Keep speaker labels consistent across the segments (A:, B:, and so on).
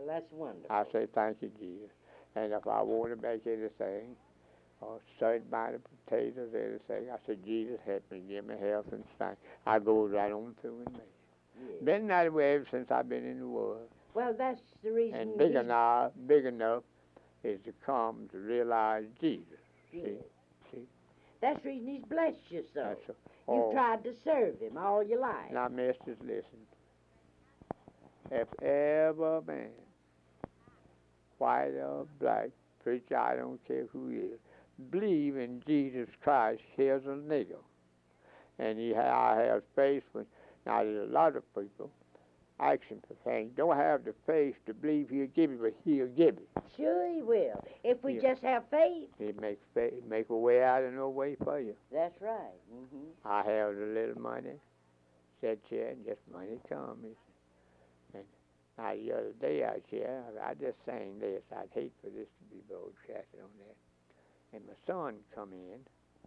A: that's wonderful.
B: I say, thank you, Jesus. And if I want to make anything, or certain amount of potatoes, anything, I say, Jesus, help me, give me health and strength. I go right on through and make it.
A: Yes.
B: Been that way ever since I've been in the world.
A: Well, that's the reason.
B: And big enough is to come to realize Jesus.
A: Yes.
B: See?
A: That's the reason he's blessed you so.
B: That's
A: You've tried to serve him all your life.
B: Now, misters, listen. If ever a man, white or black, preacher, I don't care who he is, believe in Jesus Christ, here's a nigger. And I have faith for. Now, there's a lot of people asking for things, don't have the faith to believe he'll give it, but he'll give it.
A: Sure he will. If we just have faith.
B: He'll make a way out of no way for you.
A: That's right. Mm-hmm.
B: I have the little money, sat here, and just money comes. And now, the other day I just sang this. I'd hate for this to be broadcasted on that. And my son come in.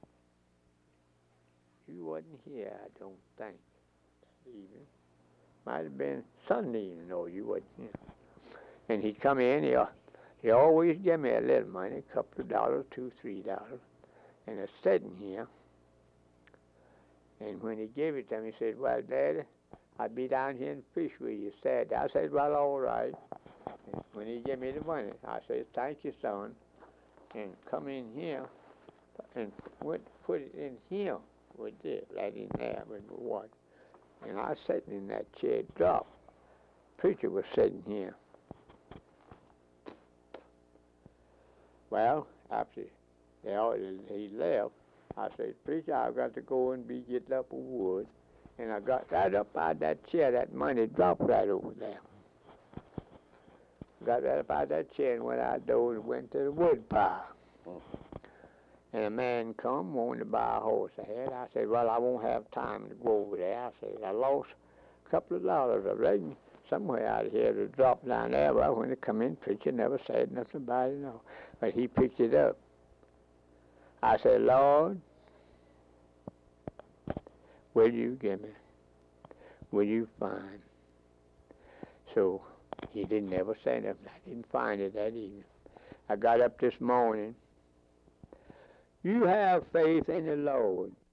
B: You wasn't here, I don't think, even. Might have been Sunday evening, or you wasn't here. And he'd come in, he always give me a little money, a couple of dollars, $2, $3. And I sitting here. And when he gave it to me, he said, well, Daddy, I'd be down here and fish with you Saturday. I said, well, all right. And when he gave me the money, I said, thank you, son. And come in here and put it in here with this, right in there with the water. And I was sitting in that chair, dropped. Preacher was sitting here. Well, after he left, I said, Preacher, I've got to go and be getting up a wood. And I got right up out of that chair, that money dropped right over there. Got right up out of that chair and went outdoors and went to the wood pile. And a man come, wanted to buy a horse I had. I said, well, I won't have time to go over there. I said, I lost a couple of dollars. I reckon somewhere out of here to drop down there. Well, when it come in, preacher never said nothing about it, no. But he picked it up. I said, Lord, will you give me? Will you find? So he didn't ever say nothing. I didn't find it that evening. I got up this morning. You have faith in the Lord.